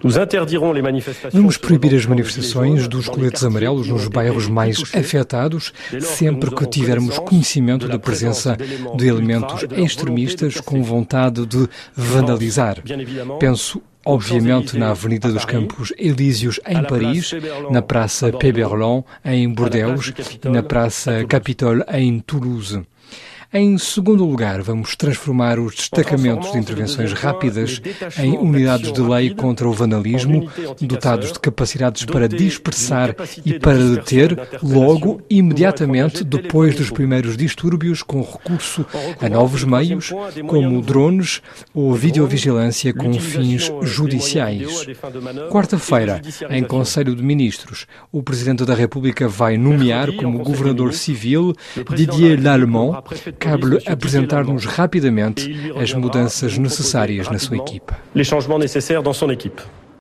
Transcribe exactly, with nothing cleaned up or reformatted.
Vamos proibir as manifestações dos coletes amarelos nos bairros mais afetados, sempre que tivermos conhecimento da presença de elementos extremistas com vontade de vandalizar. Penso obviamente na Avenida dos Campos Elíseos em Paris, na Praça Péberlan em Bordeaux e na Praça Capitole em Toulouse. Em segundo lugar, vamos transformar os destacamentos de intervenções rápidas em unidades de lei contra o vandalismo, dotados de capacidades para dispersar e para deter logo, imediatamente, depois dos primeiros distúrbios, com recurso a novos meios, como drones ou videovigilância com fins judiciais. Quarta-feira, em Conselho de Ministros, o Presidente da República vai nomear como governador civil Didier Lallement. Cabe-lhe apresentar-nos rapidamente as mudanças necessárias na sua equipa. Les changements nécessaires dans son équipe.